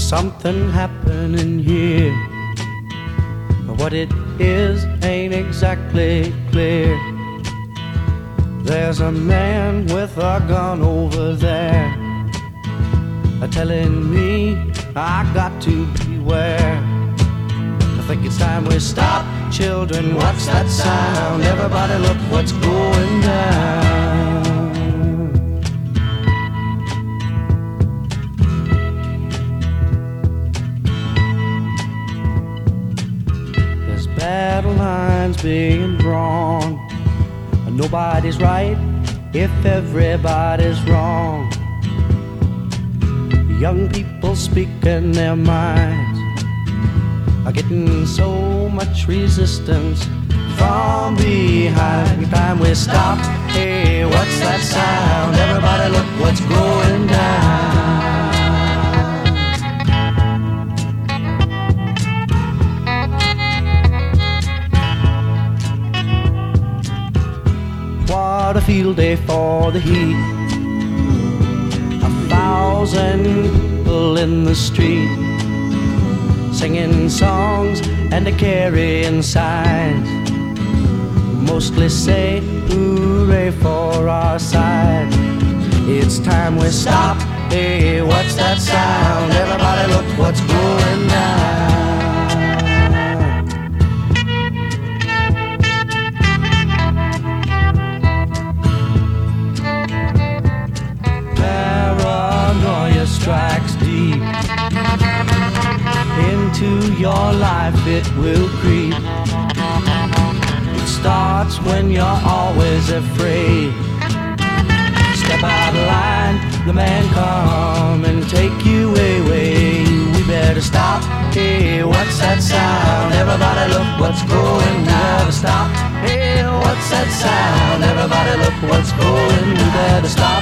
something happening here. What it is ain't exactly clear. There's a man with a gun over there, telling me I got to beware. I think it's time we stop. Children, what's that sound? Everybody look what's going down. There's battle lines being drawn. Nobody's right if everybody's wrong. Young people speaking their minds are getting so much resistance from behind. Time we stop. Hey, what's that sound? Everybody look what's going down. What a field day for the heat. 1,000 people in the street, singing songs and carrying signs, mostly say hooray for our side. It's time we stop. Hey, what's that sound? Everybody look what's going down. Strikes deep into your life, it will creep. It starts when you're always afraid. Step out of line, the man come and take you away. We better stop. Hey, what's that sound? Everybody look what's going down. We better stop. Hey, what's that sound? Everybody look what's going. We better stop.